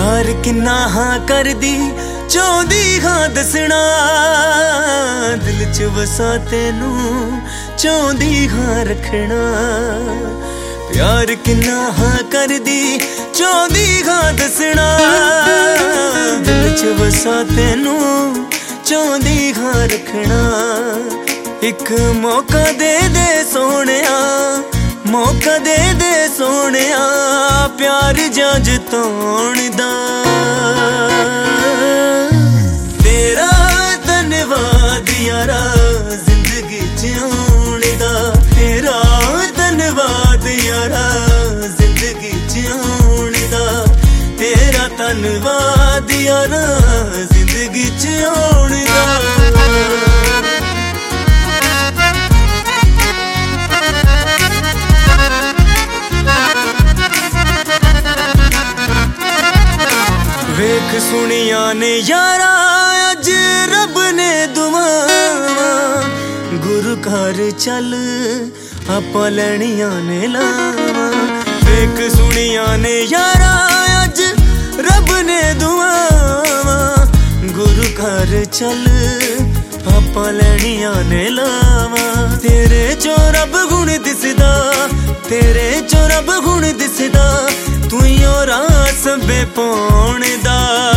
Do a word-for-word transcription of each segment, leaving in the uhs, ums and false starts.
प्यार किन्ना हाँ कर दी चाहदी हाँ दसना, दिल च वसा तेनू चाहदी हाँ रखना। प्यार किन्ना हाँ कर दी चाहदी हाँ दसना, दिल च वसा तेनू चाहदी हाँ रखना। एक मौका दे दे सोनिया, मौका दे दे सोनिया, प्यार जज तोड़ दा। तेरा धन्यवाद यारा जिंदगी जिउण दा, तेरा धन्यवाद यारा जिंदगी जिउण दा, तेरा धन्यवाद यारा जिंदगी जिउण दा। वेख सुनिया ने यारा अज रब ने दुआवां, गुरु घर चल आपां लैणियां ने लावां। वेख सुनिया ने यारा अज रब ने दुआवां, गुरु घर चल आपां लैणियां ने लावां। तेरे चो रब गुण दिसदा, तेरे चो रब गुण दिसदा, तू यो राह सबे पौण दा।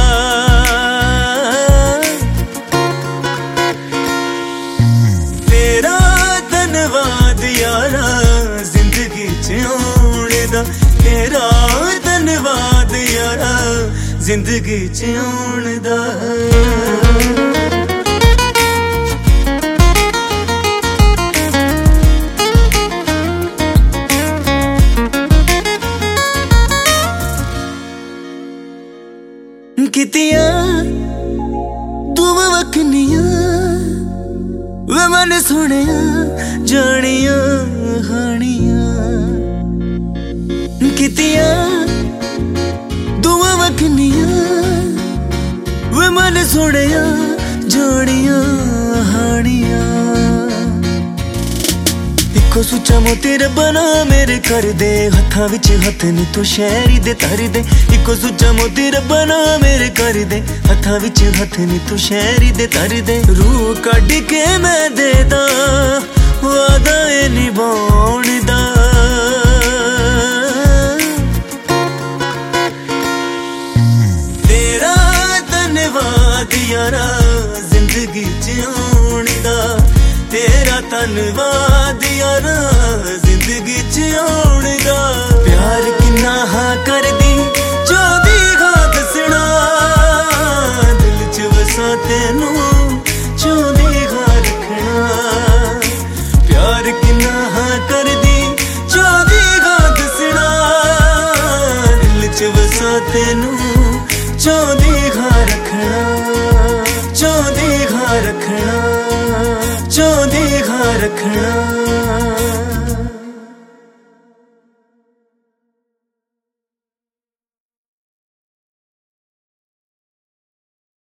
तेरा धन्यवाद यारा जिंदगी जिउण दा, तेरा धन्यवाद यारा जिंदगी जिउण दा। कितिया दुआ वखनिया वे मन सुनिया जानिया हानिया। कितिया दुआ वखनिया वे मन सुनिया जानिया हानिया। इको सुचा मोती रब्बा ना मेरे कर दे, हत्थां विच हत्थ नी तू शहरी दे तर दे। इको सुचा मोती रब्बा ना मेरे कर दे, हत्थां विच हत्थ नी तू शहरी दे तर दे। रूह कढ के मैं दे दा वादा ए निभाउण दा। तेरा धन्यवाद यारा जिंदगी जिउण दा, तेरा धन्यवाद यारा जिंदगी जिउण दा। प्यार किन्ना हाँ कर दी चाहदी हाँ दसना, दिल च वसा तेनू चाहदी हाँ रखना। प्यार किन्ना हाँ कर दी चाहदी हाँ दसना, दिल च वसा तेनू चाहदी हाँ रखना। चाहदी हाँ रखना, चाहदी हाँ रखना।